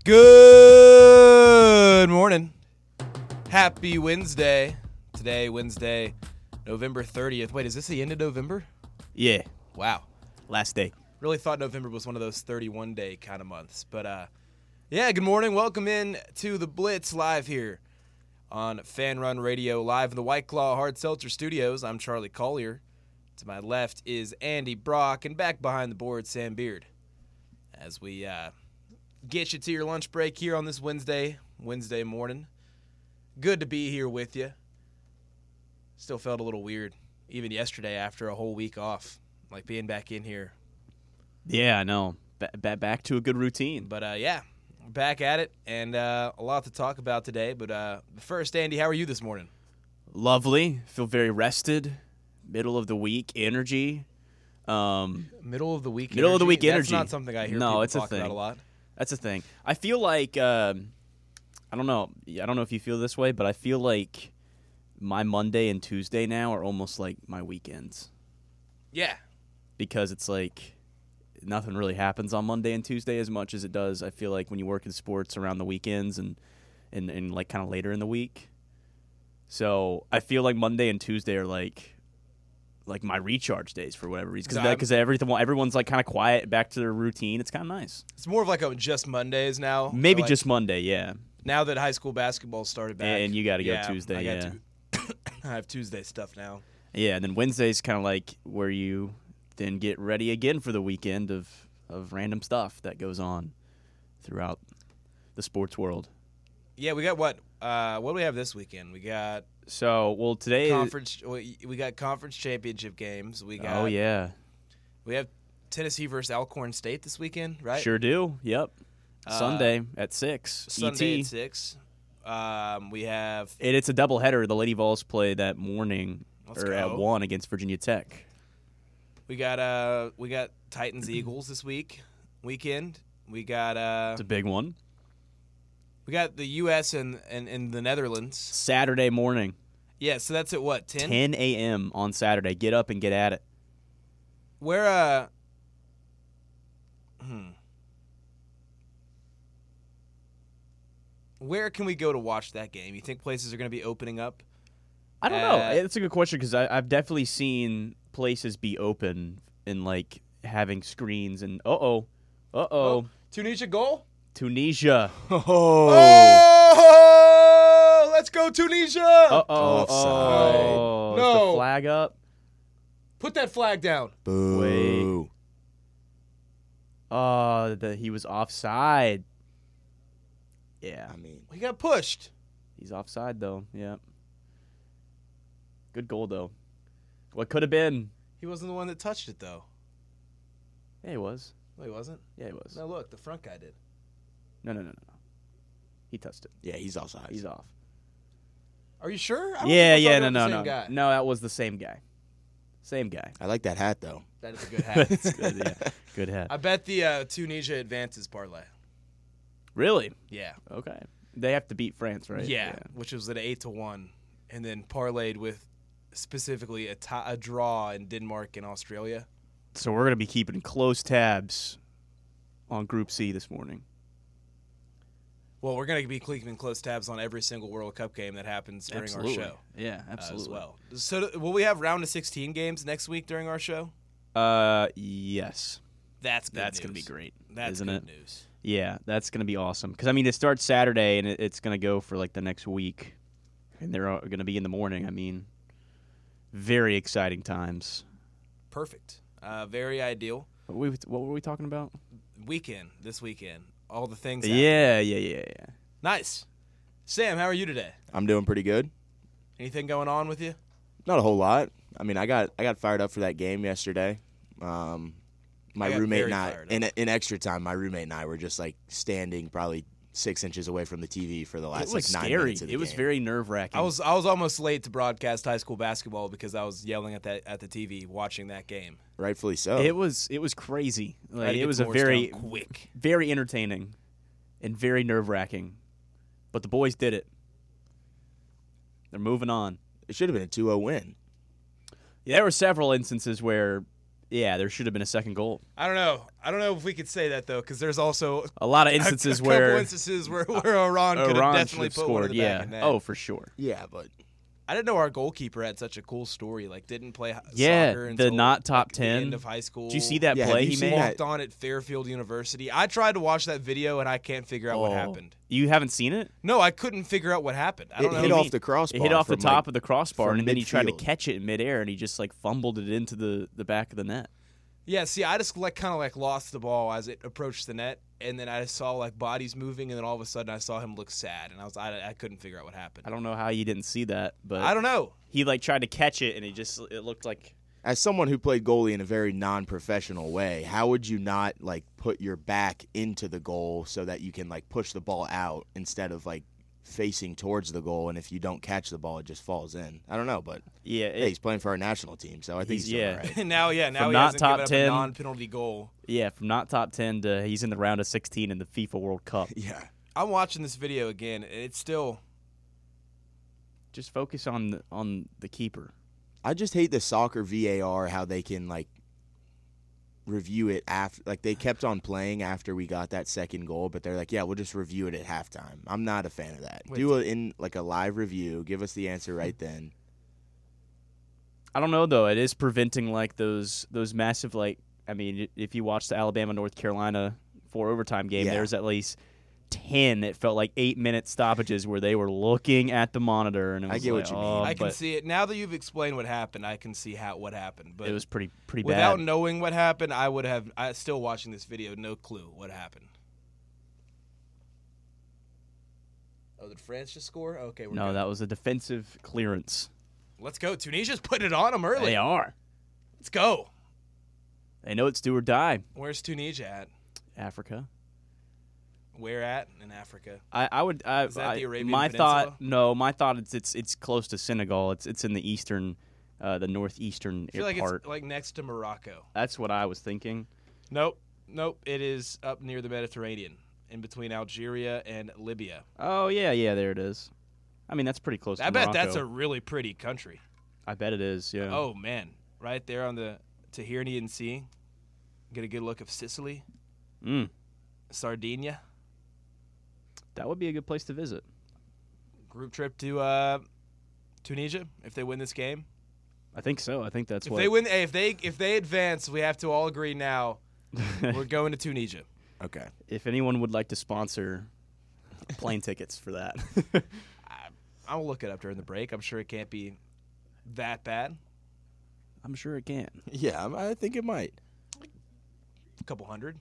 Good morning. Happy Wednesday. Today, Wednesday, November 30th. Wait, is this the end of November? Yeah, Wow. last day. Really thought November was one of those 31-day kind of months. But, yeah, good morning. Welcome in to the Blitz live here on Fan Run Radio, live in the White Claw Hard Seltzer Studios. I'm Charlie Collier. To my left is Andy Brock, and back behind the board, Sam Beard. As we get you to your lunch break here on this Wednesday morning. Good to be here with you. Still felt a little weird, even yesterday after a whole week off, like being back in here. Yeah, I know. Back to a good routine. But, yeah, we're back at it, and a lot to talk about today. But first, Andy, how are you this morning? Lovely. Feel very rested. Middle of the week energy. Middle of the week energy. That's not something I hear people talk about a lot. That's a thing. I feel like, I don't know if you feel this way, but I feel like my Monday and Tuesday now are almost like my weekends. Yeah. Because it's like nothing really happens on Monday and Tuesday as much as it does, I feel like, when you work in sports around the weekends and like kind of later in the week. So I feel like Monday and Tuesday are like my recharge days for whatever reason, because everyone's like kind of quiet, back to their routine. It's kind of nice. It's more of like a just Mondays now. Maybe like, just Monday, yeah. Now that high school basketball started back, and you got to go Tuesday. I have Tuesday stuff now. Yeah, and then Wednesday's kind of like where you then get ready again for the weekend of random stuff that goes on throughout the sports world. Yeah, we got what do we have this weekend? We got today we got conference championship games. We got we have Tennessee versus Alcorn State this weekend, right? Sure do. Yep. Sunday at 6. Sunday at 6. We have it's a doubleheader. The Lady Vols play that morning at 1 against Virginia Tech. We got Titans Eagles this weekend. We got it's a big one. We got the U.S. and the Netherlands. Saturday morning. Yeah, so that's at what, 10? 10 a.m. on Saturday. Get up and get at it. Where can we go to watch that game? You think places are going to be opening up? I don't know. It's a good question because I've definitely seen places be open and, like, having screens and Tunisia goal? Tunisia. Oh, let's go Tunisia. Offside. No. Is the flag up? Put that flag down. Boo. Wait. He was offside. Yeah. I mean, he got pushed. He's offside, though. Yeah. Good goal, though. What could have been? He wasn't the one that touched it, though. Yeah, he was. No, he wasn't? Yeah, he was. No, look, the front guy did. No. He touched it. Yeah, he's offside. He's off. Are you sure? No. No, that was the same guy. Same guy. I like that hat, though. That is a good hat. It's good, yeah. Good hat. I bet the Tunisia advances parlay. Really? Yeah. Okay. They have to beat France, right? Yeah. Which was at 8-1, and then parlayed with specifically a draw in Denmark and Australia. So we're going to be keeping close tabs on Group C this morning. Well, we're going to be keeping close tabs on every single World Cup game that happens during our show. Yeah, absolutely. As well. So will we have round of 16 games next week during our show? Yes. That's going to be great. That's good good news. Yeah, that's going to be awesome. Because, I mean, it starts Saturday, and it's going to go for, like, the next week. And they're going to be in the morning. I mean, very exciting times. Perfect. Very ideal. What were we talking about? This weekend. All the things. Yeah. Nice. Sam, how are you today? I'm doing pretty good. Anything going on with you? Not a whole lot. I mean, I got fired up for that game yesterday. My roommate and I, in extra time, my roommate and I were just like standing probably 6 inches away from the TV for the last 9 minutes of the game. It was very nerve-wracking. I was almost late to broadcast high school basketball because I was yelling at the TV watching that game. Rightfully so. It was crazy. Like, it was a very quick, very entertaining, and very nerve-wracking. But the boys did it. They're moving on. It should have been a 2-0 win. Yeah, there were several instances where Yeah, there should have been a second goal. I don't know. I don't know if we could say that though, because there's also a lot of instances a where couple instances where Iran could have definitely put one in the back of net. Oh, for sure. Yeah, but I didn't know our goalkeeper had such a cool story. Like, didn't play soccer until the not top 10 the end of high school. Did you see that Yeah, play have he you made? seen Walked on at Fairfield University. I tried to watch that video and I can't figure out what happened. You haven't seen it? No, I couldn't figure out what happened. I don't know. It hit off the crossbar. It hit off the from, top like, of the crossbar, from and then he tried to midfield. catch it in midair, and he just like fumbled it into the back of the net. Yeah, see, I just kind of lost the ball as it approached the net, and then I saw like bodies moving, and then all of a sudden I saw him look sad, and I couldn't figure out what happened. I don't know how you didn't see that, but I don't know. He like tried to catch it, and it looked like. As someone who played goalie in a very non-professional way, how would you not like put your back into the goal so that you can like push the ball out instead of like facing towards the goal, and if you don't catch the ball, it just falls in? I don't know, but Yeah, hey, he's playing for our national team, so I think he's yeah. all right. now he From not hasn't top given up 10. a non-penalty goal. Yeah, from not top 10 to he's in the round of 16 in the FIFA World Cup. Yeah. I'm watching this video again, and it's still. Just focus on the keeper. I just hate the soccer VAR, how they can like review it after, like they kept on playing after we got that second goal, but they're like, yeah, we'll just review it at halftime. I'm not a fan of that. Wait, Do it in like a live review, give us the answer right then. I don't know though. It is preventing like those massive like. I mean, if you watch the Alabama North Carolina 4 overtime game, Yeah. there's at least 10. It felt like 8-minute stoppages where they were looking at the monitor, and it was I get what you mean. I can but see it now that you've explained what happened. I can see what happened, but it was pretty without bad. knowing what happened, I would have. Still watching this video, no clue what happened. Oh, did France just score? Okay, we're No, good. that was a defensive clearance. Let's go. Tunisia's putting it on them early. They are. Let's go. They know it's do or die. Where's Tunisia at? Africa. Where at in Africa? I would. Is that the Arabian my Peninsula? thought. No, my thought is it's close to Senegal. It's in the eastern, the northeastern I feel like part. it's like next to Morocco. That's what I was thinking. Nope. It is up near the Mediterranean, in between Algeria and Libya. Oh yeah, there it is. I mean, that's pretty close. I to bet Morocco. that's a really pretty country. I bet it is. Yeah. Oh man, right there on the Tyrrhenian Sea. Get a good look of Sicily, Sardinia. That would be a good place to visit. Group trip to Tunisia if they win this game. I think so. I think that's If what. they win, if they advance, we have to all agree now. We're going to Tunisia. Okay. If anyone would like to sponsor plane tickets for that, I'll look it up during the break. I'm sure it can't be that bad. I'm sure it can. Yeah, I think it might. A couple hundred.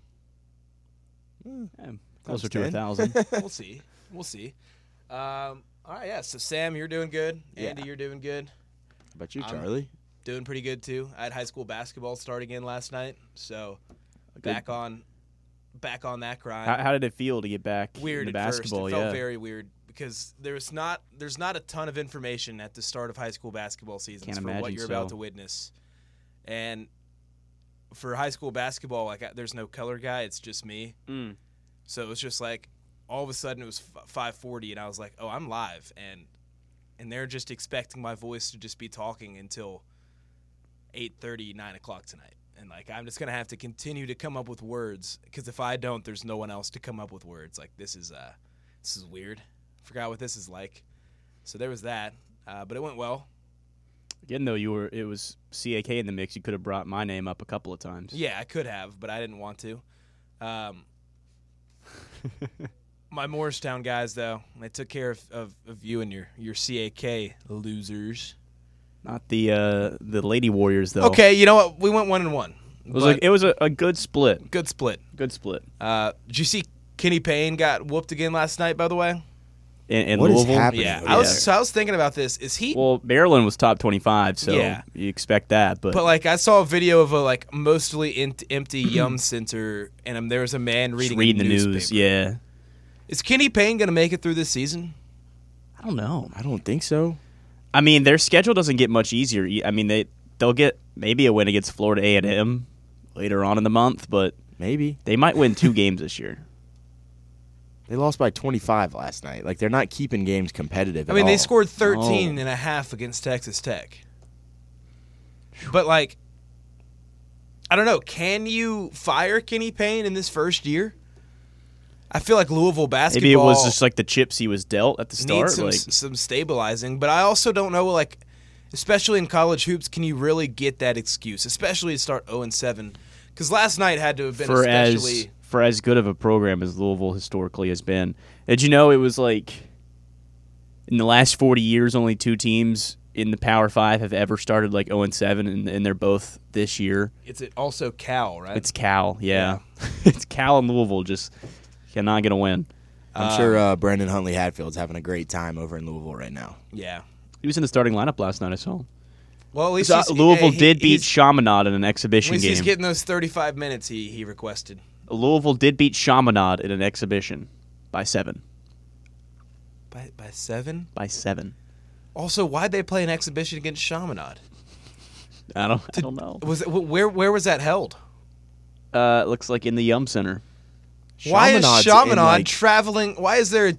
Yeah, closer Times to 10. 1,000. We'll see. All right, yeah. So Sam, you're doing good. Andy, Yeah. you're doing good. How about you, I'm- Charlie? Doing pretty good too. I had high school basketball starting in last night, so back on that grind. How did it feel to get back Weird into at basketball? first. It felt Yeah. very weird because there's not a ton of information at the start of high school basketball seasons Can't for what imagine you're so. about to witness. And for high school basketball, there's no color guy. It's just me. Mm. So it was just like all of a sudden it was 5:40, and I was like, "Oh, I'm live," and they're just expecting my voice to just be talking until 8:30, 9 o'clock tonight. And like I'm just gonna have to continue to come up with words because if I don't, there's no one else to come up with words. Like this is weird. Forgot what this is like. So there was that, but it went well. Again, though, it was CAK in the mix. You could have brought my name up a couple of times. Yeah, I could have, but I didn't want to. My Morristown guys, though, they took care of you and your CAK losers. Not the Lady Warriors, though. Okay, you know what? We went 1-1. It was a good split. Good split. Good split. Did you see Kenny Payne got whooped again last night, by the way? In What is Louisville? happening? Yeah, Yeah. I was thinking about this. Is he? Well, Maryland was top 25, so Yeah. you expect that. But But I saw a video of a mostly empty Yum Center, and there was a man just reading reading a the newspaper. news, yeah. Is Kenny Payne gonna make it through this season? I don't know. I don't think so. I mean, their schedule doesn't get much easier. I mean, they'll get maybe a win against Florida A&M later on in the month, but Maybe. they might win 2 games this year. They lost by 25 last night. Like, they're not keeping games competitive I at mean, they all. scored 13 and a half against Texas Tech. But I don't know. Can you fire Kenny Payne in this first year? I feel like Louisville basketball. Maybe it was just like the chips he was dealt at the start. Needs some stabilizing, but I also don't know, like, especially in college hoops, can you really get that excuse, especially to start 0-7? Because last night had to have been especially for as good of a program as Louisville historically has been. Did you know it was like in the last 40 years, only 2 teams in the Power 5 have ever started like 0-7, and they're both this year. It's also Cal, right? It's Cal, yeah. It's Cal and Louisville just cannot get a win. I'm sure Brandon Huntley Hatfield's having a great time over in Louisville right now. Yeah. He was in the starting lineup last night, I saw. Well, at least Louisville did beat Chaminade in an exhibition game. He's getting those 35 minutes he requested. Louisville did beat Chaminade in an exhibition by 7. By 7? By 7. Also, why'd they play an exhibition against Chaminade? I don't know. Where was that held? It looks like in the Yum Center. Why is Chaminade traveling? Why is there a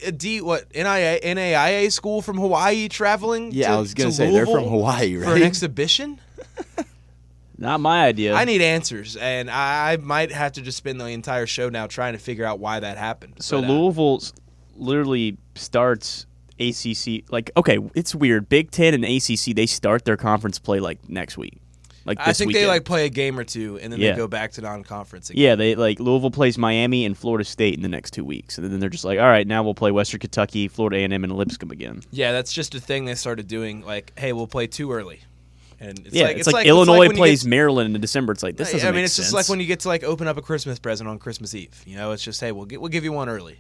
NAIA school from Hawaii traveling? Yeah, I was going to say they're from Hawaii, right? For an exhibition? Not my idea. I need answers, and I might have to just spend the entire show now trying to figure out why that happened. So Louisville literally starts ACC. Like, okay, it's weird. Big Ten and ACC, they start their conference play like next week. Like this I think weekend. they like play a game or two, and then they go back to non-conference again. Yeah, they like Louisville plays Miami and Florida State in the next 2 weeks, and then they're just like, all right, now we'll play Western Kentucky, Florida A&M, and Lipscomb again. Yeah, that's just a thing they started doing. Like, hey, we'll play too early, and it's like Illinois plays Maryland in December. It's like this doesn't. It's just like when you get to like open up a Christmas present on Christmas Eve. You know, it's just hey, we'll give you one early.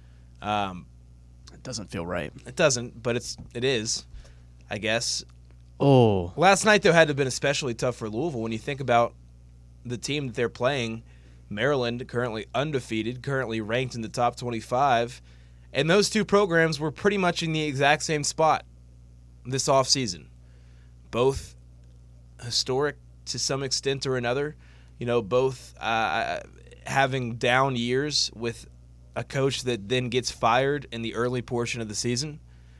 It doesn't feel right. It doesn't, but it is, I guess. Oh. Last night, though, had to have been especially tough for Louisville when you think about the team that they're playing. Maryland, currently undefeated, currently ranked in the top 25. And those two programs were pretty much in the exact same spot this offseason. Both historic to some extent or another. You know, both having down years with a coach that then gets fired in the early portion of the season.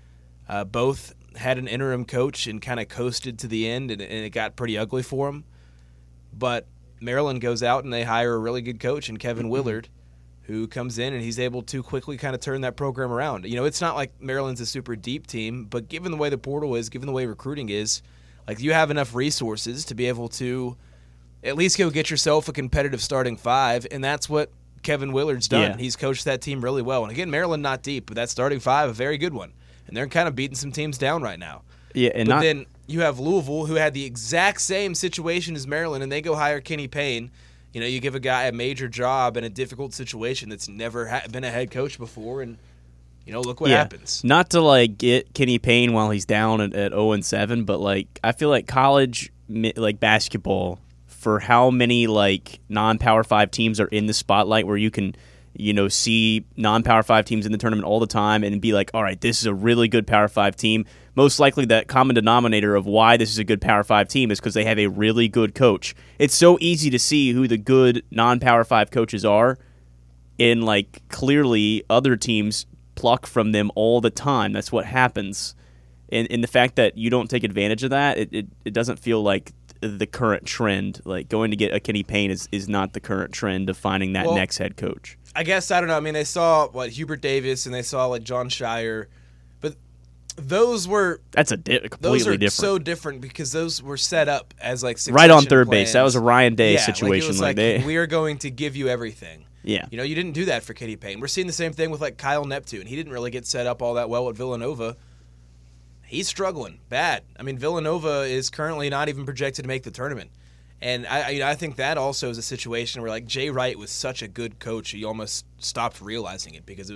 Both had an interim coach and kind of coasted to the end, and it got pretty ugly for him. But Maryland goes out and they hire a really good coach in Kevin Willard, who comes in and he's able to quickly kind of turn that program around. You know, it's not like Maryland's a super deep team, but given the way the portal is, given the way recruiting is, like you have enough resources to be able to at least go get yourself a competitive starting 5, and that's what Kevin Willard's done. Yeah. He's coached that team really well. And again, Maryland not deep, but that starting 5, a very good one. And they're kind of beating some teams down right now. Yeah, and but then you have Louisville, who had the exact same situation as Maryland, and they go hire Kenny Payne. You know, you give a guy a major job in a difficult situation that's never been a head coach before, and, you know, look what happens. Not to, like, get Kenny Payne while he's down at 0-7, but, like, I feel like college, like, basketball, for how many, like, non-Power 5 teams are in the spotlight where you can – you know, see non-Power 5 teams in the tournament all the time and be like, all right, this is a really good Power 5 team. Most likely that common denominator of why this is a good Power 5 team is because they have a really good coach. It's so easy to see who the good non-Power 5 coaches are, and, like, clearly other teams pluck from them all the time. That's what happens. And the fact that you don't take advantage of that, it doesn't feel like the current trend. Like, going to get a Kenny Payne is not the current trend of finding that next head coach. I guess, I don't know. I mean, they saw, Hubert Davis, and they saw, like, John Shire. But those were... That's completely different. Those are so different because those were set up as, like, succession right on third plans. base. That was a Ryan Day situation. Like, we are going to give you everything. Yeah. You know, you didn't do that for Kenny Payne. We're seeing the same thing with, like, Kyle Neptune. He didn't really get set up all that well at Villanova. He's struggling bad. I mean, Villanova is currently not even projected to make the tournament. And I think that also is a situation where, like, Jay Wright was such a good coach, he almost stopped realizing it because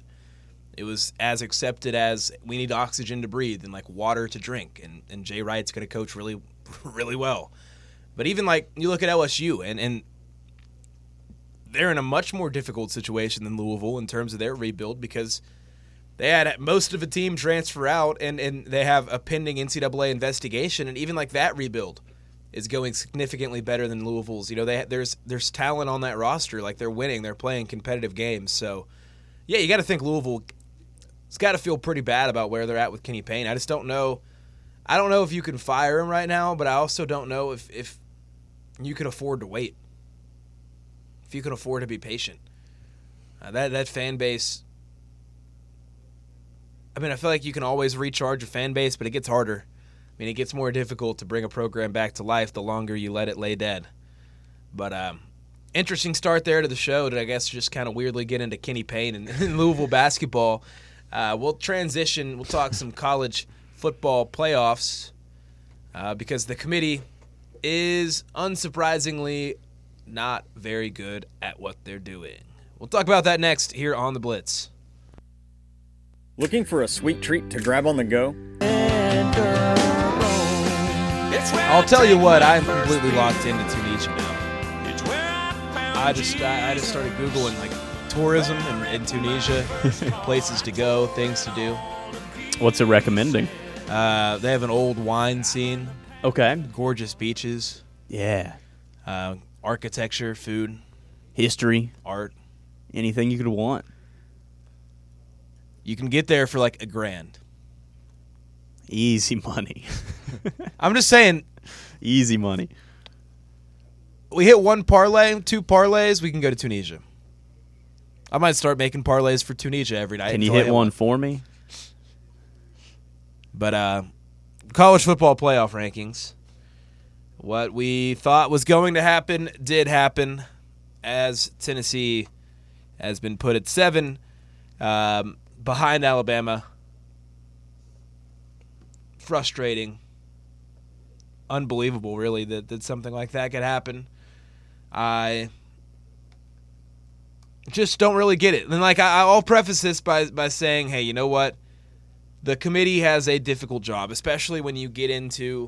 it was as accepted as we need oxygen to breathe and, like, water to drink. And Jay Wright's going to coach really, really well. But even, like, you look at LSU, and they're in a much more difficult situation than Louisville in terms of their rebuild because they had most of the team transfer out, and they have a pending NCAA investigation, and even, like, that rebuild is going significantly better than Louisville's. You know, there's talent on that roster. Like, they're winning. They're playing competitive games. So, yeah, you got to think Louisville has got to feel pretty bad about where they're at with Kenny Payne. I just don't know. I don't know if you can fire him right now, but I also don't know if you can afford to wait. If you can afford to be patient. That fan base, I mean, I feel like you can always recharge a fan base, but it gets harder. I mean, it gets more difficult to bring a program back to life the longer you let it lay dead. But interesting start there to the show to, I guess, just kind of weirdly get into Kenny Payne and Louisville basketball. We'll transition. We'll talk some college football playoffs because the committee is, unsurprisingly, not very good at what they're doing. We'll talk about that next here on The Blitz. Looking for a sweet treat to grab on the go? I'll tell you what, I'm completely locked into Tunisia now. I just started Googling like tourism in Tunisia, places to go, things to do. What's it recommending? They have an old wine scene. Okay. Gorgeous beaches. Yeah. Architecture, food, history, art. Anything you could want. You can get there for like $1,000. Easy money. I'm just saying. Easy money. We hit one parlay, 2 parlays, we can go to Tunisia. I might start making parlays for Tunisia every night. Can you hit one for me? But college football playoff rankings. What we thought was going to happen did happen, as Tennessee has been put at 7 behind Alabama. Frustrating. Unbelievable, really, that something like that could happen. I just don't really get it. And like I'll preface this by saying, hey, you know what? The committee has a difficult job, especially when you get into,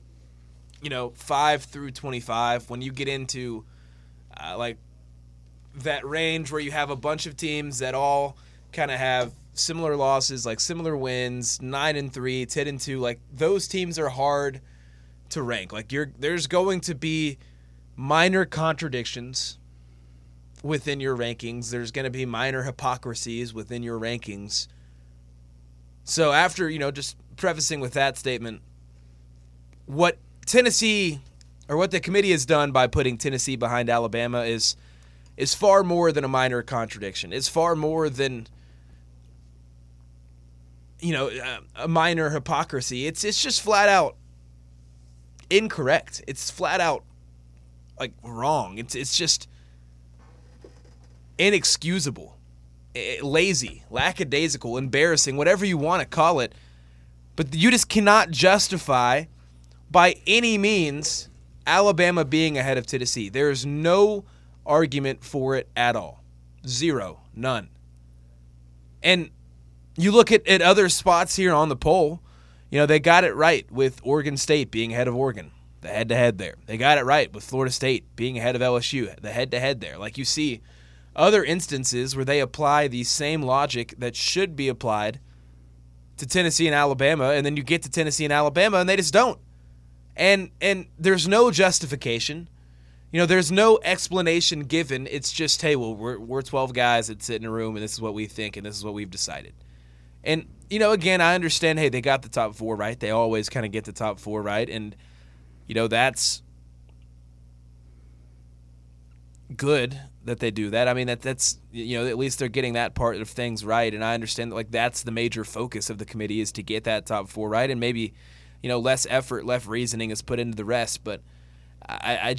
5 through 25. When you get into like that range where you have a bunch of teams that all kind of have similar losses, like similar wins, 9-3, 10-2. Like those teams are hard to rank. Like there's going to be minor contradictions within your rankings. There's going to be minor hypocrisies within your rankings. So after, just prefacing with that statement, what Tennessee or what the committee has done by putting Tennessee behind Alabama is far more than a minor contradiction. It's far more than a minor hypocrisy. It's just flat out incorrect. It's flat out like wrong. It's just inexcusable, lazy, lackadaisical, embarrassing, whatever you want to call it. But you just cannot justify by any means Alabama being ahead of Tennessee. There is no argument for it at all. Zero. None. And you look at other spots here on the poll, they got it right with Oregon State being ahead of Oregon, the head-to-head there. They got it right with Florida State being ahead of LSU, the head-to-head there. Like you see other instances where they apply the same logic that should be applied to Tennessee and Alabama, and then you get to Tennessee and Alabama, and they just don't. And there's no justification. There's no explanation given. It's just, hey, well, we're 12 guys that sit in a room, and this is what we think, and this is what we've decided. And, again, I understand, hey, they got the top 4 right. They always kind of get the top 4 right. And, that's good that they do that. I mean, that's at least they're getting that part of things right. And I understand that, like, that's the major focus of the committee is to get that top 4 right. And maybe, less effort, less reasoning is put into the rest. But I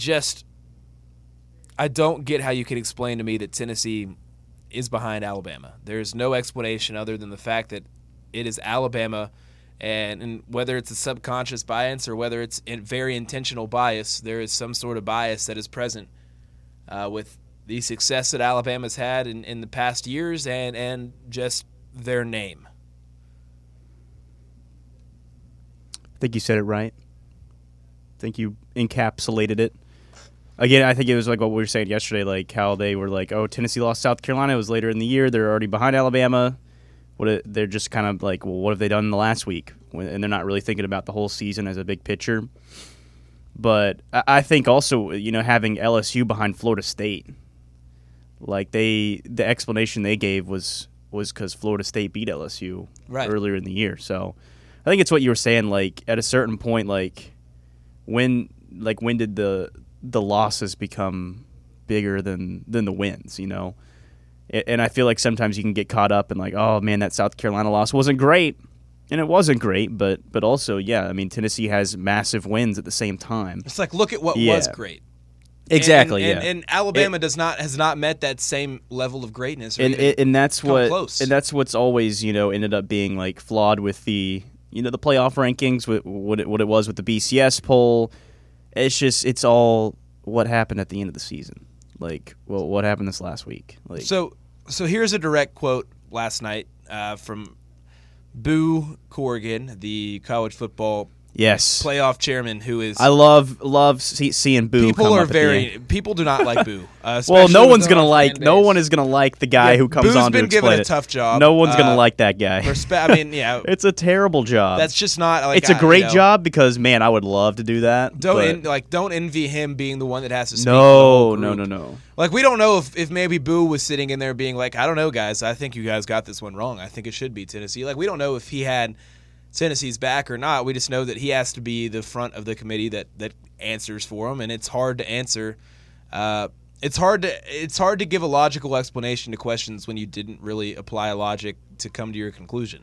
don't get how you can explain to me that Tennessee is behind Alabama. There's no explanation other than the fact that it is Alabama, and whether it's a subconscious bias or whether it's a very intentional bias, there is some sort of bias that is present with the success that Alabama's had in the past years and just their name. I think you said it right. I think you encapsulated it. Again, I think it was like what we were saying yesterday, like how they were like, oh, Tennessee lost South Carolina. It was later in the year. They're already behind Alabama. They're just kind of like, well, what have they done in the last week? And they're not really thinking about the whole season as a big picture. But I think also, having LSU behind Florida State, like the explanation they gave was because Florida State beat LSU earlier in the year. So I think it's what you were saying, like at a certain point, like when did the the losses become bigger than the wins, And I feel like sometimes you can get caught up in like, oh man, that South Carolina loss wasn't great. And it wasn't great, but also, yeah, I mean, Tennessee has massive wins at the same time. It's like, look at what was great. Exactly, and Alabama has not met that same level of greatness. And that's close. And that's what's always ended up being like flawed with the the playoff rankings, what it was with the BCS poll. It's all what happened at the end of the season. Like, well, what happened this last week? Like, so here's a direct quote last night from Boo Corrigan, the college football playoff chairman, who is I love seeing Boo. People are people do not like Boo. Well, no one is gonna like the guy who comes Boo's on to been explain given a tough job. No one's gonna like that guy. It's a terrible job. That's just not. Like, it's a great job because man, I would love to do that. Don't envy him being the one that has to speak. No. Like, we don't know if maybe Boo was sitting in there being like, I don't know, guys. I think you guys got this one wrong. I think it should be Tennessee. Like, we don't know if he had Tennessee's back or not. We just know that he has to be the front of the committee that answers for him, and it's hard to answer. It's hard to give a logical explanation to questions when you didn't really apply a logic to come to your conclusion.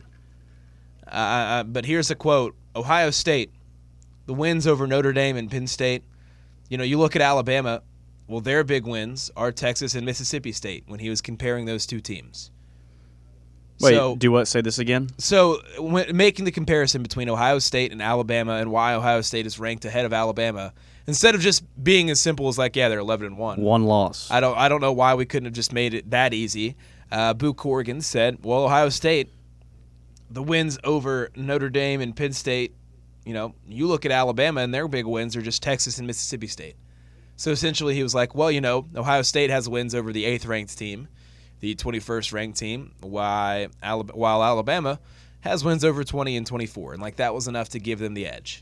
But here's a quote: Ohio State, the wins over Notre Dame and Penn State. You look at Alabama. Well, their big wins are Texas and Mississippi State when he was comparing those two teams. Wait, do what? Say this again? So, when making the comparison between Ohio State and Alabama and why Ohio State is ranked ahead of Alabama, instead of just being as simple as like, yeah, they're 11-1. One loss. I don't know why we couldn't have just made it that easy. Boo Corrigan said, well, Ohio State, the wins over Notre Dame and Penn State, you look at Alabama and their big wins are just Texas and Mississippi State. So essentially he was like, well, Ohio State has wins over the 8th ranked team, the 21st ranked team, while Alabama has wins over 20 and 24. And like that was enough to give them the edge.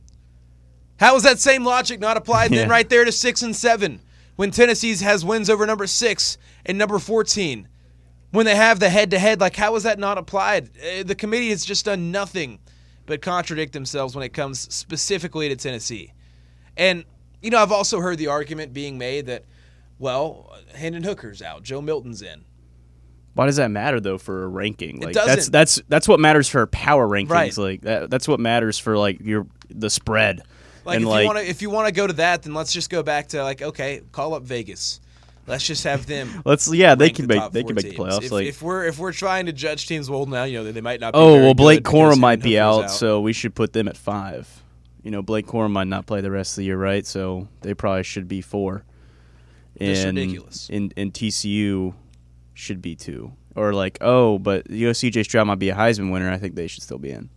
How is that same logic not applied then right there to 6 and 7 when Tennessee has wins over number 6 and number 14? When they have the head-to-head, like how is that not applied? The committee has just done nothing but contradict themselves when it comes specifically to Tennessee. And I've also heard the argument being made that, well, Hendon Hooker's out, Joe Milton's in. Why does that matter though for a ranking? Like, it doesn't. That's what matters for power rankings. Right. Like that's what matters for like the spread. Like, if you want to go to that, then let's just go back to like, okay, call up Vegas. Let's just have them. They can make the playoffs. If we're trying to judge teams, well, now they might not. Blake Corum might be out, so we should put them at 5. Blake Corum might not play the rest of the year, right? So they probably should be 4. That's ridiculous. And TCU should be 2. Or like, but CJ Stroud might be a Heisman winner. I think they should still be in.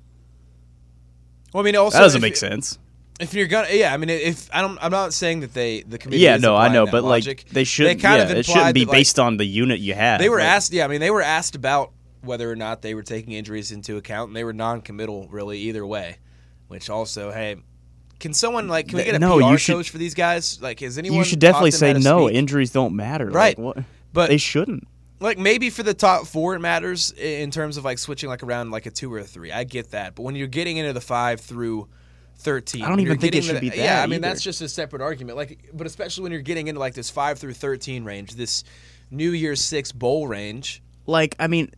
Well, I mean, also that doesn't make sense. If you're gonna, I'm not saying that the committee. Yeah, no, I know, but logic. Like they should. It shouldn't be based on the unit you have. They were asked. Yeah, I mean, they were asked about whether or not they were taking injuries into account, and they were non-committal really either way. Which also, hey, can someone can we get a PR coach for these guys? Like, has anyone? You should definitely say no. Injuries don't matter, right? Like, what? But they shouldn't. Like maybe for the top 4 it matters in terms of like switching like around like a 2 or a 3. I get that, but when you're getting into the 5 through 13, I don't even think it should be that. Yeah, I mean either. that's just a separate argument. Like, but especially when you're getting into like this 5 through 13 range, this New Year's 6 bowl range. Like, I mean,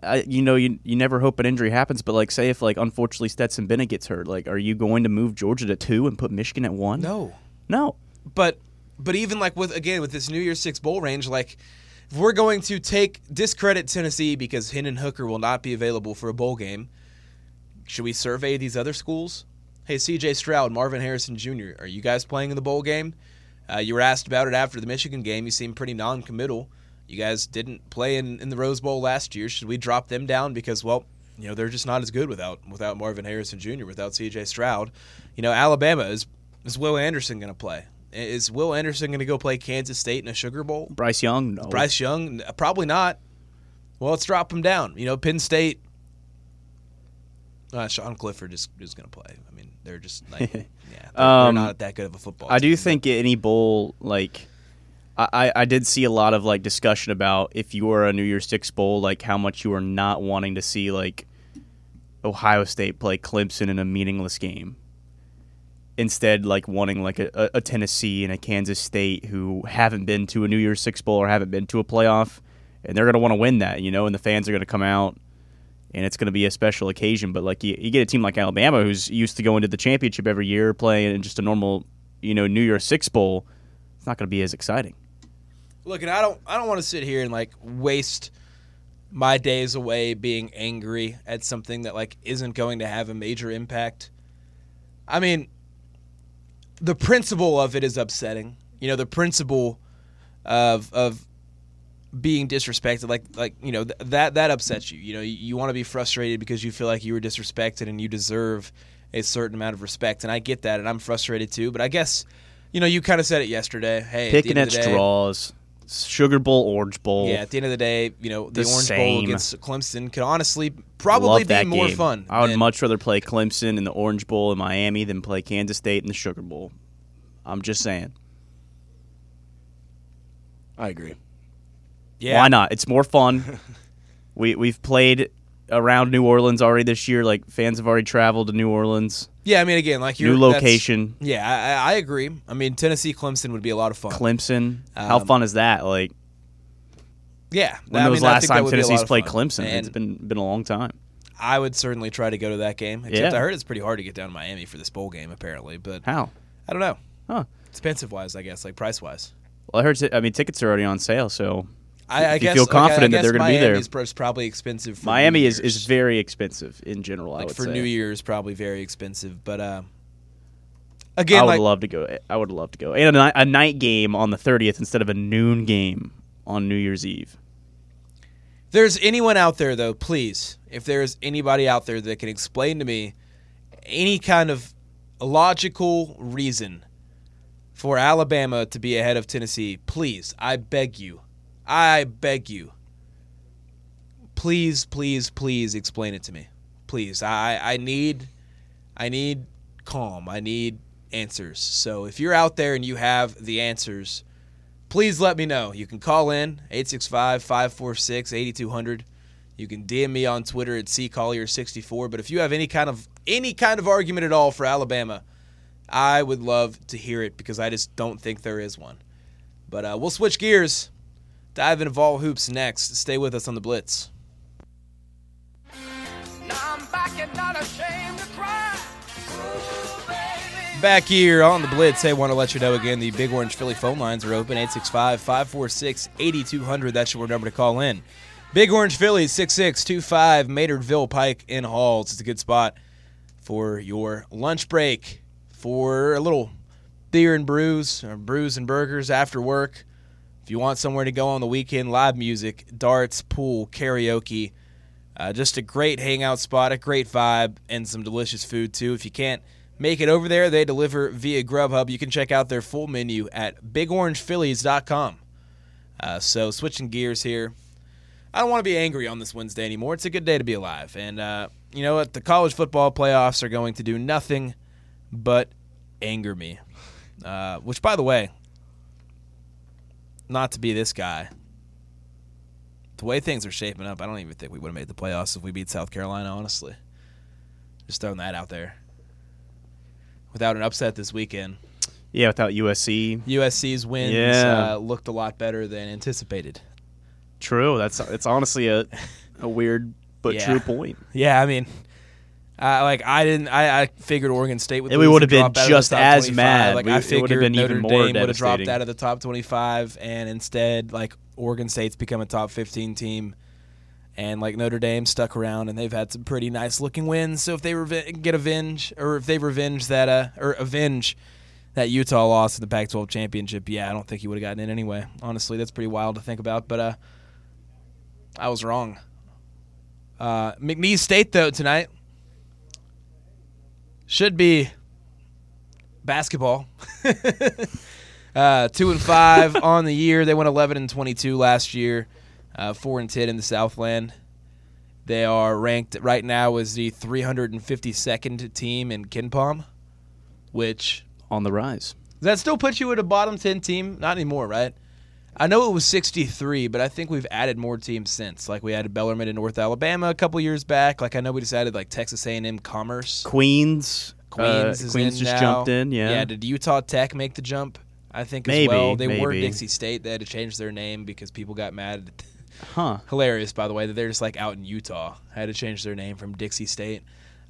you never hope an injury happens, but like, say if like unfortunately Stetson Bennett gets hurt, like, are you going to move Georgia to 2 and put Michigan at 1? No. But even like with this New Year's 6 bowl range, like if we're going to discredit Tennessee because Hendon Hooker will not be available for a bowl game, should we survey these other schools? Hey, CJ Stroud, Marvin Harrison Jr., are you guys playing in the bowl game? You were asked about it after the Michigan game. You seemed pretty non-committal. You guys didn't play in the Rose Bowl last year. Should we drop them down because, well, they're just not as good without Marvin Harrison Jr., without CJ Stroud? Alabama, is Will Anderson going to play? Is Will Anderson going to go play Kansas State in a Sugar Bowl? Bryce Young? No. Bryce Young? Probably not. Well, let's drop him down. Penn State. Sean Clifford is going to play. I mean, they're just like, they're not that good of a football team. I do think any bowl, like, I did see a lot of like discussion about if you were a New Year's 6 bowl, like how much you are not wanting to see like Ohio State play Clemson in a meaningless game. instead like wanting like a Tennessee and a Kansas State who haven't been to a New Year's Six Bowl or haven't been to a playoff, and they're going to want to win that, and the fans are going to come out, and it's going to be a special occasion. But like you get a team like Alabama who's used to going to the championship every year, playing in just a normal, New Year's Six Bowl, it's not going to be as exciting. Look, and I don't want to sit here and like waste my days away being angry at something that like isn't going to have a major impact. I mean, the principle of it is upsetting. The principle of being disrespected, that upsets you. You want to be frustrated because you feel like you were disrespected and you deserve a certain amount of respect, and I get that, and I'm frustrated too. But I guess, you kind of said it yesterday. Hey, picking at straws. Sugar Bowl, Orange Bowl. Yeah, at the end of the day, the Orange same. Bowl against Clemson could honestly probably be more game. fun. I would much rather play Clemson in the Orange Bowl in Miami than play Kansas State in the Sugar Bowl. I'm just saying. I agree. Yeah. Why not? It's more fun. We've played around New Orleans already this year. Like, fans have already traveled to New Orleans. Yeah, I mean, again, like new location. Yeah, I agree. I mean, Tennessee Clemson would be a lot of fun. Clemson, how fun is that? Like, yeah, when was last time Tennessee's played Clemson? And it's been a long time. I would certainly try to go to that game. Except I heard it's pretty hard to get down to Miami for this bowl game, apparently. But how? I don't know. Huh? Expensive wise, I guess, like price wise. Well, I heard. Tickets are already on sale, so. I guess, you feel confident that they're going to be there. Miami's probably expensive. For Miami New is very expensive in general. Like I would for say. New Year's, probably very expensive. But again, I would love to go. I would love to go, and a night game on the 30th instead of a noon game on New Year's Eve. If there's anyone out there, though, please, if there's anybody out there that can explain to me any kind of logical reason for Alabama to be ahead of Tennessee, please, I beg you. Please, please, please explain it to me. Please. I need calm. I need answers. So if you're out there and you have the answers, please let me know. You can call in 865-546-8200. You can DM me on Twitter at ccollier64. But if you have any kind of argument at all for Alabama, I would love to hear it because I just don't think there is one. But we'll switch gears. Dive into Vol Hoops next. Stay with us on the Blitz. Back here on the Blitz, I want to let you know again the Big Orange Philly phone lines are open, 865-546-8200. That's your number to call in. Big Orange Philly, 6625 Maynardville Pike in Halls. It's a good spot for your lunch break, for a little beer and brews, or brews and burgers after work. If you want somewhere to go on the weekend, live music, darts, pool, karaoke, just a great hangout spot, a great vibe, and some delicious food too. If you can't make it over there, they deliver via Grubhub. You can check out their full menu at BigOrangePhillies.com. So switching gears here. I don't want to be angry on this Wednesday anymore. It's a good day to be alive. And you know what? The college football playoffs are going to do nothing but anger me. Which, by the way, not to be this guy, the way things are shaping up, I don't even think we would have made the playoffs if we beat South Carolina, honestly. Just throwing that out there. Without an upset this weekend. Yeah, without USC. USC's wins looked a lot better than anticipated. True. It's honestly a weird but true point. Yeah, I mean, I figured Oregon State would. We would have been just as 25. mad. Like I figured Notre Dame would have dropped devastating. out of the top 25, and instead, like Oregon State's become a top 15 team, and like Notre Dame stuck around, and they've had some pretty nice looking wins. So if they avenge that Utah loss in the Pac-12 championship, I don't think he would have gotten in anyway. Honestly, that's pretty wild to think about, but I was wrong. McNeese State though tonight. Should be basketball. 2-5 on the year. They went 11-22 last year. 4-10 in the Southland. They are ranked right now as the 352nd team in KenPom, which on the rise. Does that still put you at a bottom 10 team? Not anymore, right? I know it was 63, but I think we've added more teams since. Like we added Bellarmine in North Alabama a couple years back. Like I know we just added like Texas A&M Commerce. Queens Queens is Queens in just now. jumped in, yeah. Yeah, did Utah Tech make the jump? I think as Maybe, well. They were maybe. Dixie State. They had to change their name because people got mad. Huh. Hilarious, by the way, that they're just like out in Utah. Had to change their name from Dixie State.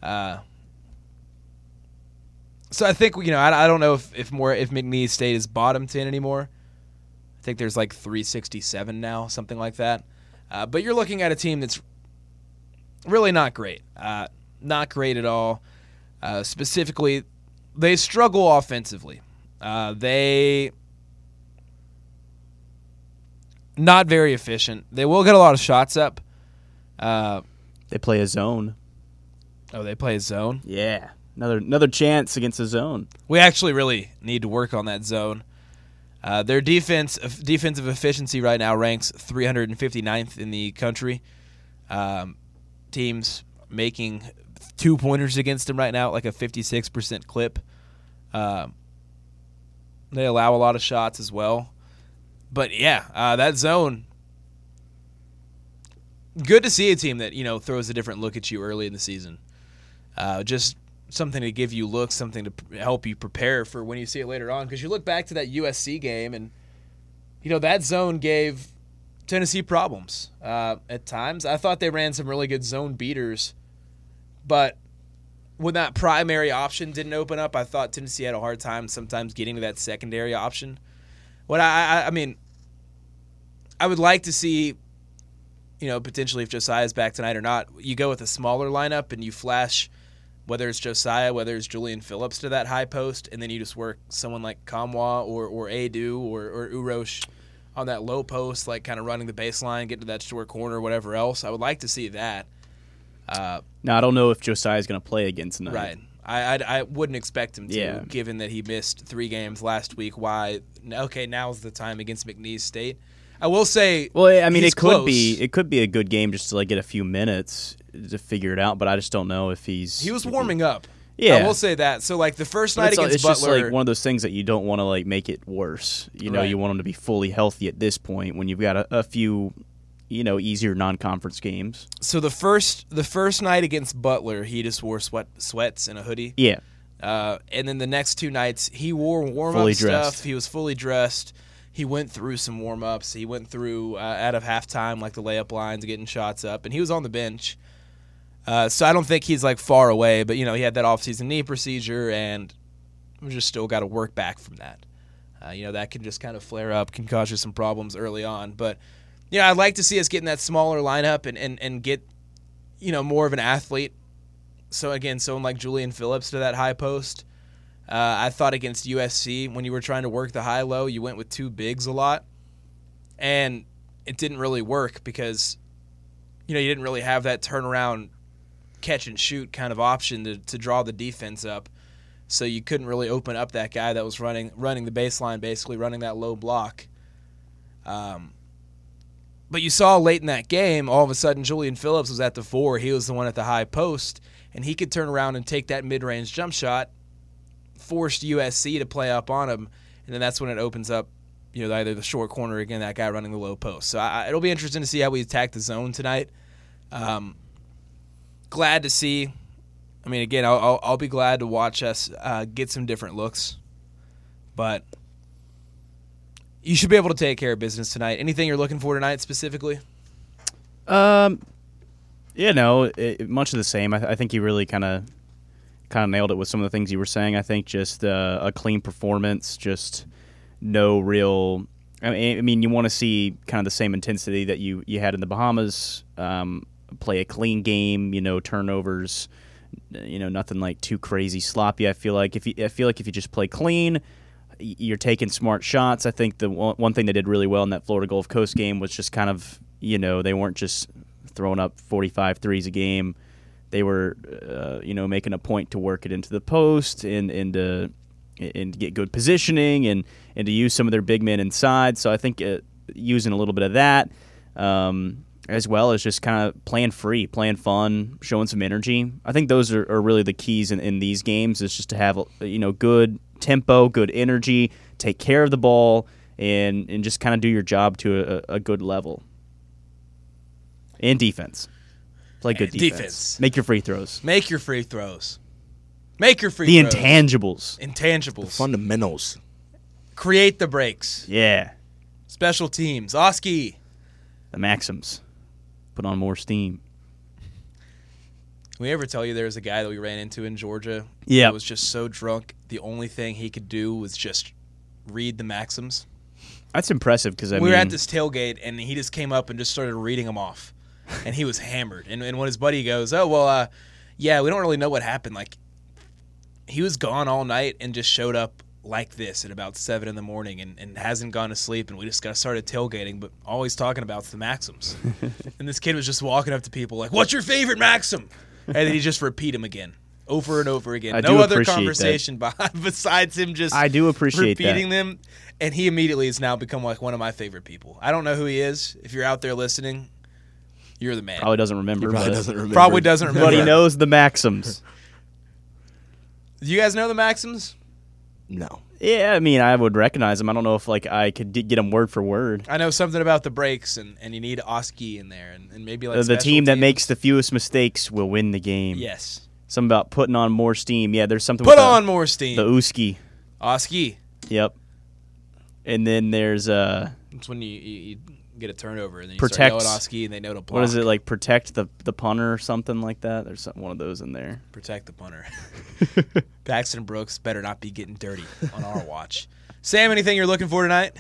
So I think, I don't know if McNeese State is bottom 10 anymore. I think there's like 367 now, something like that. But you're looking at a team that's really not great. Not great at all. Specifically, they struggle offensively. They not very efficient. They will get a lot of shots up. They play a zone. Oh, they play a zone? Yeah. Another chance against a zone. We actually really need to work on that zone. Their defensive efficiency right now ranks 359th in the country. Teams making 2-pointers against them right now, like a 56% clip. They allow a lot of shots as well. But, yeah, that zone, good to see a team that, throws a different look at you early in the season. Just something to give you looks, something to help you prepare for when you see it later on. Because you look back to that USC game, and, that zone gave Tennessee problems at times. I thought they ran some really good zone beaters, but when that primary option didn't open up, I thought Tennessee had a hard time sometimes getting to that secondary option. What I mean, I would like to see, potentially if Josiah's back tonight or not, you go with a smaller lineup and you flash whether it's Josiah, whether it's Julian Phillips to that high post, and then you just work someone like Kamwa or Adu or Urosh on that low post, like kind of running the baseline, get to that short corner, whatever else. I would like to see that. Now, I don't know if Josiah's going to play again tonight. Right. I wouldn't expect him to, given that he missed 3 games last week. Why? Okay, now's the time against McNeese State. I will say, well, I mean, it could be a good game just to like get a few minutes to figure it out, but I just don't know if he was warming up. Yeah, I will say that. So like the first night against it's Butler, just like one of those things that you don't want to like make it worse. Right. You want him to be fully healthy at this point when you've got a few, easier non-conference games. So the first night against Butler, he just wore sweats and a hoodie. Yeah. And then the next 2 nights, he wore warm-up stuff. He was fully dressed. He went through some warm-ups. He went through out of halftime, like the layup lines, getting shots up, and he was on the bench. So I don't think he's like far away, but he had that offseason knee procedure, and we just still got to work back from that. That can just kind of flare up, can cause you some problems early on. But I'd like to see us get in that smaller lineup and get more of an athlete. So again, someone like Julian Phillips to that high post. I thought against USC, when you were trying to work the high-low, you went with 2 bigs a lot. And it didn't really work because, you didn't really have that turnaround catch-and-shoot kind of option to draw the defense up. So you couldn't really open up that guy that was running the baseline, basically running that low block. But you saw late in that game, all of a sudden Julian Phillips was at the 4. He was the one at the high post, and he could turn around and take that mid-range jump shot, forced USC to play up on him, and then that's when it opens up, either the short corner or, again, that guy running the low post. So it'll be interesting to see how we attack the zone tonight. Glad to see. I mean, again, I'll be glad to watch us get some different looks, but you should be able to take care of business tonight. Anything you're looking for tonight specifically? Much of the same. I think you really kind of nailed it with some of the things you were saying. I think just a clean performance, just no real. I mean, you want to see kind of the same intensity that you had in the Bahamas. Play a clean game, turnovers, nothing like too crazy sloppy. I feel like if you just play clean, you're taking smart shots. I think the one thing they did really well in that Florida Gulf Coast game was just kind of, they weren't just throwing up 45 threes a game. They were, making a point to work it into the post and get good positioning and to use some of their big men inside. So I think using a little bit of that, as well as just kind of playing free, playing fun, showing some energy. I think those are really the keys in these games, is just to have good tempo, good energy, take care of the ball, and just kind of do your job to a good level. And defense. Play good defense. Make your free throws. Make your free The throws. intangibles. Intangibles. Fundamentals. Create the breaks. Yeah. Special teams. Oski. The Maxims. Put on more steam. Can we ever tell you there was a guy that we ran into in Georgia Yeah. that was just so drunk, the only thing he could do was just read the Maxims? That's impressive because We were at this tailgate, and he just came up and just started reading them off. And he was hammered. And when his buddy goes, yeah, we don't really know what happened. Like, he was gone all night and just showed up like this at about 7 in the morning and hasn't gone to sleep. And we just got started tailgating, but all he's talking about is the Maxims. And this kid was just walking up to people like, what's your favorite Maxim? And then he just repeat them again. Over and over again. No other conversation besides him just I do appreciate repeating them. And he immediately has now become like one of my favorite people. I don't know who he is. If you're out there listening, you're the man. Probably doesn't remember. Probably doesn't remember. But he knows the Maxims. Do you guys know the Maxims? No. Yeah, I mean, I would recognize him. I don't know if I could get him word for word. I know something about the breaks, and you need Oski in there, and maybe like The special team that teams. makes the fewest mistakes will win the game. Yes. Something about putting on more steam. Yeah, there's something Put with on more steam. the Uski. Oski. Yep. And then there's That's when you get a turnover, and then you Protect- start yelling Oski, and they know to block. what is it, like protect the punter or something like that? There's one of those in there. Protect the punter. Paxton Brooks better not be getting dirty on our watch. Sam, anything you're looking for tonight?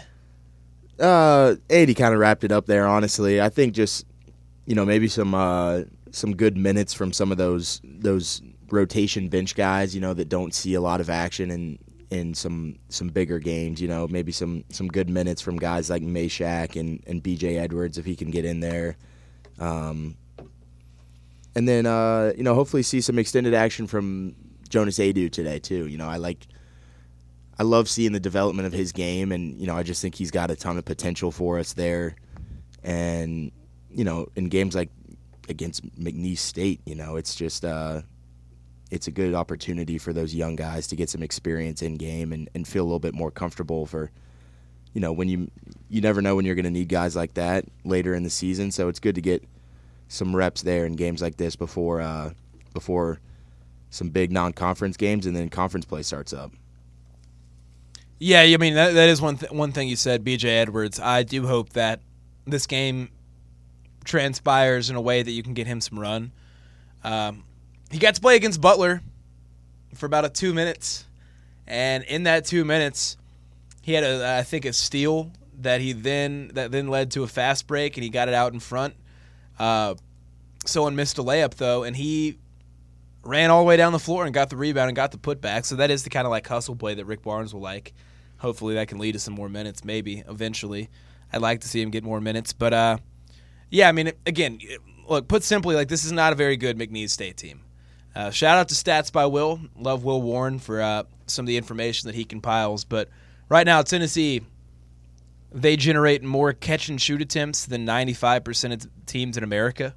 80 kind of wrapped it up there, honestly. I think just, maybe some good minutes from some of those rotation bench guys, that don't see a lot of action in some bigger games, maybe some good minutes from guys like Meshack and BJ Edwards if he can get in there. And then, hopefully see some extended action from Jonas Adu today too. I love seeing the development of his game, and I just think he's got a ton of potential for us there. And in games like against McNeese State, it's just it's a good opportunity for those young guys to get some experience in game and feel a little bit more comfortable for when you never know when you're going to need guys like that later in the season. So it's good to get some reps there in games like this before some big non-conference games and then conference play starts up. Yeah, I mean, that is one thing you said, BJ Edwards. I do hope that this game transpires in a way that you can get him some run. He got to play against Butler for about 2 minutes, and in that 2 minutes, he had I think a steal that then led to a fast break, and he got it out in front. Someone missed a layup though, and he ran all the way down the floor and got the rebound and got the putback. So that is the kind of hustle play that Rick Barnes will like. Hopefully that can lead to some more minutes, maybe eventually. I'd like to see him get more minutes, but yeah, I mean, again, look, put simply, this is not a very good McNeese State team. Shout out to Stats by Will. Love Will Warren for some of the information that he compiles. But right now, Tennessee, they generate more catch-and-shoot attempts than 95% of teams in America.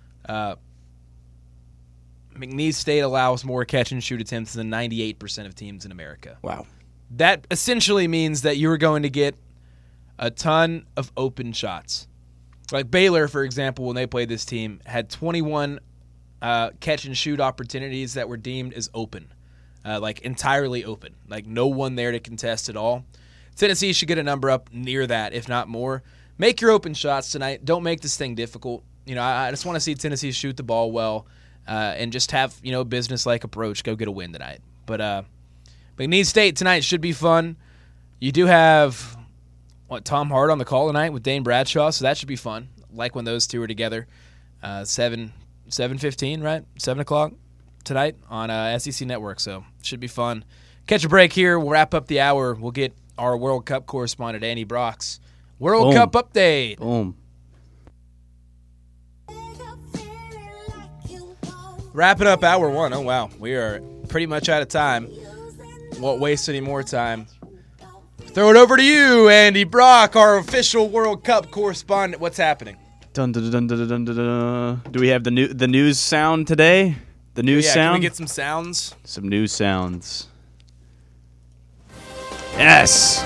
McNeese State allows more catch-and-shoot attempts than 98% of teams in America. Wow. That essentially means that you are going to get a ton of open shots. Like Baylor, for example, when they played this team, had 21 catch-and-shoot opportunities that were deemed as open, entirely open, no one there to contest at all. Tennessee should get a number up near that, if not more. Make your open shots tonight. Don't make this thing difficult. I just want to see Tennessee shoot the ball well and just have, a business-like approach. Go get a win tonight. But McNeese State tonight should be fun. You do have, Tom Hart on the call tonight with Dane Bradshaw, so that should be fun. Like when those two are together. 7:15, right? 7 o'clock tonight on SEC Network, so should be fun. Catch a break here. We'll wrap up the hour. We'll get our World Cup correspondent, Andy Brock's World Cup update. Boom. Wrapping up hour one. Oh, wow. We are pretty much out of time. Won't waste any more time. Throw it over to you, Andy Brock, our official World Cup correspondent. What's happening? Dun, dun, dun, dun, dun, dun, dun. Do we have the news sound today? The news sound? Can we get some sounds? Some news sounds. Yes!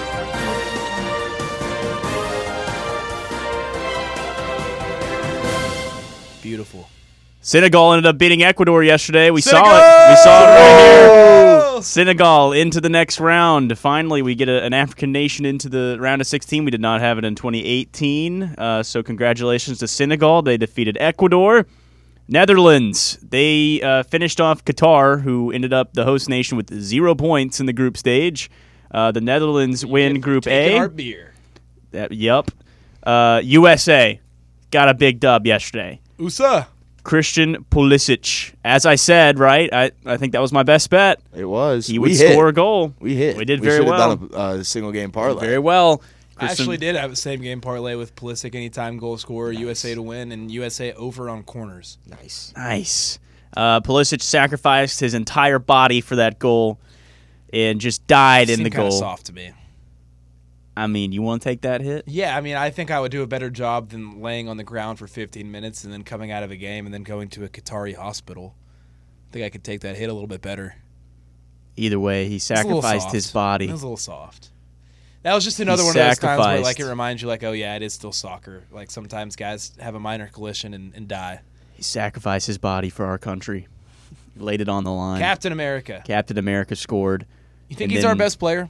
Beautiful. Senegal ended up beating Ecuador yesterday. We saw it. We saw it right here. Senegal into the next round. Finally, we get an African nation into the round of 16. We did not have it in 2018. So congratulations to Senegal. They defeated Ecuador. Netherlands, they finished off Qatar, who ended up the host nation with 0 points in the group stage. The Netherlands win Group A. Our beer. Yep. USA got a big dub yesterday. USA. Christian Pulisic. As I said, right, I think that was my best bet. It was. He would score a goal. We hit. We did very well. We should have done a single-game parlay. Very well. I actually did have a same-game parlay with Pulisic, anytime goal scorer, nice. USA to win, and USA over on corners. Nice. Pulisic sacrificed his entire body for that goal and just died in the goal. Kind of soft to me. I mean, you want to take that hit? Yeah, I mean, I think I would do a better job than laying on the ground for 15 minutes and then coming out of a game and then going to a Qatari hospital. I think I could take that hit a little bit better. Either way, he sacrificed his body. It was a little soft. That was just another one of those times where, like, it reminds you, like, oh, yeah, it is still soccer. Like, sometimes guys have a minor collision and die. He sacrificed his body for our country. He laid it on the line. Captain America. Captain America scored. You think he's our best player?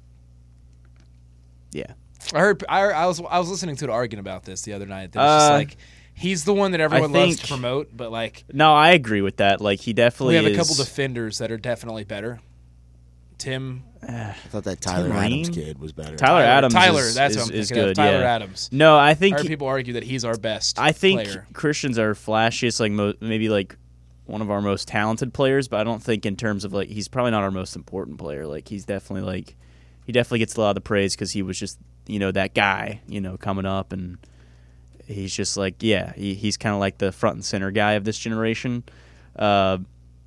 Yeah. I was listening to an argument about this the other night. That it's just like he's the one that everyone loves to promote, but like no, I agree with that. Like he definitely we have a couple defenders that are definitely better. Tim. I thought that Tyler Adams kid was better. Tyler Adams that's what I'm thinking good. Of. Tyler yeah. Adams. No, I think I heard people argue that he's our best. I think player. Christian's our flashiest, like maybe like one of our most talented players, but I don't think in terms of like he's probably not our most important player. Like he's definitely like he definitely gets a lot of the praise because he was just that guy coming up, and he's just like he's kind of like the front and center guy of this generation. But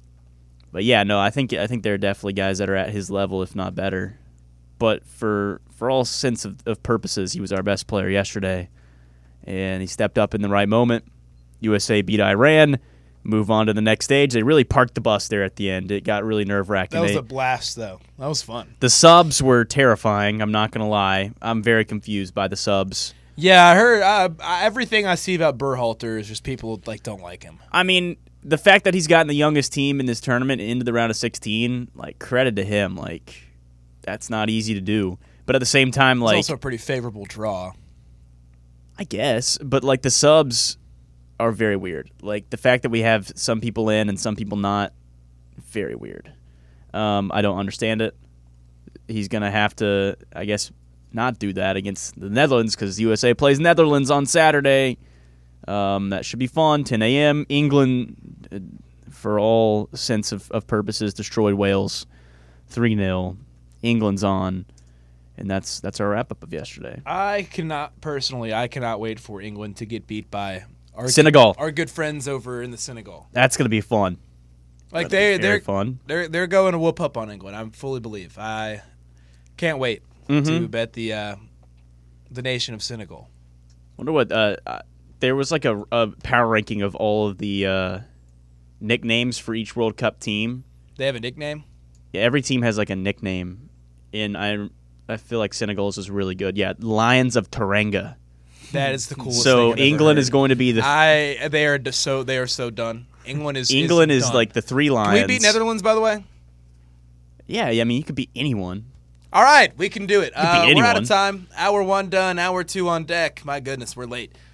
yeah, no, I think there are definitely guys that are at his level, if not better. But for all sense of purposes, he was our best player yesterday, and he stepped up in the right moment. USA beat Iran. Move on to the next stage. They really parked the bus there at the end. It got really nerve-wracking. That was a blast, though. That was fun. The subs were terrifying. I'm not going to lie. I'm very confused by the subs. Yeah, I heard everything I see about Berhalter is just people like don't like him. I mean, the fact that he's gotten the youngest team in this tournament into the round of 16, like credit to him. Like that's not easy to do. But at the same time, like it's also a pretty favorable draw. I guess, but like the subs are very weird. Like the fact that we have some people in and some people not, very weird. I don't understand it. He's going to have to, I guess, not do that against the Netherlands because USA plays Netherlands on Saturday. That should be fun. 10 a.m. England, for all sense of purposes, destroyed Wales 3-0. England's on. And that's our wrap-up of yesterday. I cannot wait for England to get beat by Senegal. Our good friends over in the Senegal. That's going to be fun. Like they're fun. They're going to whoop up on England. I fully believe. I can't wait to bet the nation of Senegal. Wonder what there was like a power ranking of all of the nicknames for each World Cup team. They have a nickname? Yeah, every team has like a nickname. And I feel like Senegal's is really good. Yeah, Lions of Teranga. That is the coolest thing I've England ever heard. Is going to be the they are so done. England is done. Like the three lions. Can we beat Netherlands, by the way? Yeah, I mean you could beat anyone. All right, we can do it. We're out of time. Hour 1 done, hour 2 on deck. My goodness, we're late.